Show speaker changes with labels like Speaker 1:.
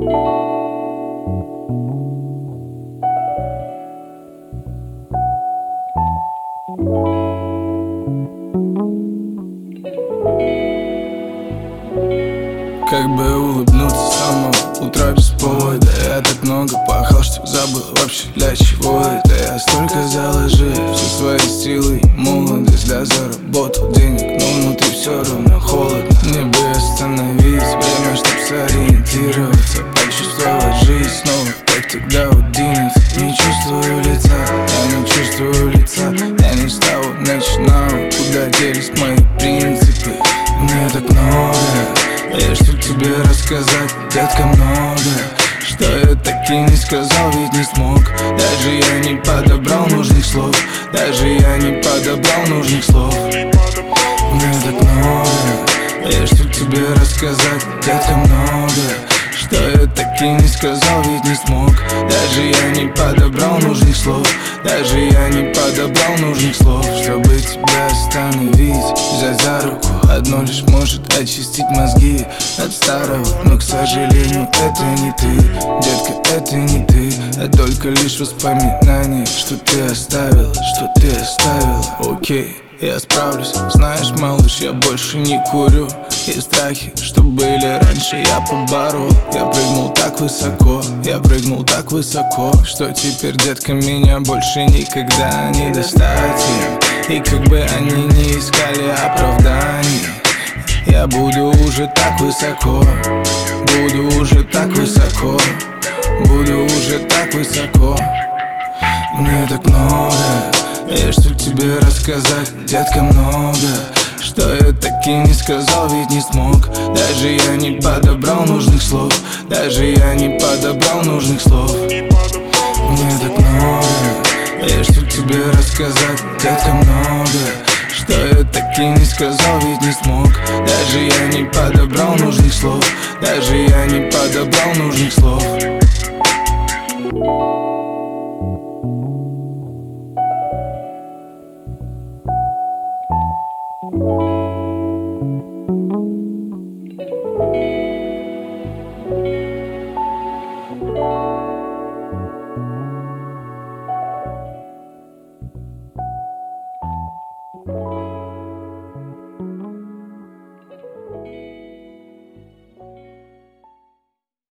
Speaker 1: Как бы улыбнуться с самого утра без повода. Я так много пахал, что забыл вообще для чего это. Я столько заложил все свои силы и молодость. Да, заработал денег, но внутри все равно холодно. Мне бы остановить время, чтоб сориентироваться, почувствовать жизнь снова, как тогда в 11. Не чувствую лица, я не чувствую лица. Я не с того начинал, куда делись мои принципы. Мне так много, я что тебе рассказать, детка, много. Что я так и не сказал, ведь не смог. Даже я не подобрал нужных слов. Даже я не подобрал нужных слов. Мне так много, я что тебе рассказать, детка, много. Что я так и не сказал, ведь не смог. Даже я не подобрал нужных слов. Даже я не подобрал нужных слов. Чтобы тебя остановить, взять за руку, одно лишь может очистить мозги от старого. Но, к сожалению, это не ты, детка, это не ты. А только лишь воспоминания, что ты оставила, что ты оставила. Окей, я справлюсь, знаешь, малыш, я больше не курю. И страхи, что были раньше, я поборол. Я прыгнул так высоко, я прыгнул так высоко, что теперь, детка, меня больше никогда не достать. И как бы они не искали оправданий, я буду уже так высоко, буду уже так высоко, буду уже так высоко. Мне так много, я что тебе рассказать, детка, много. Что я так и не сказал, ведь не смог. Даже я не подобрал нужных слов. Даже я не подобрал нужных слов. Мне так много, я что тебе рассказать, детка, много. Что я так и не сказал, ведь не смог. Даже я не подобрал нужных слов. Даже я не подобрал нужных слов.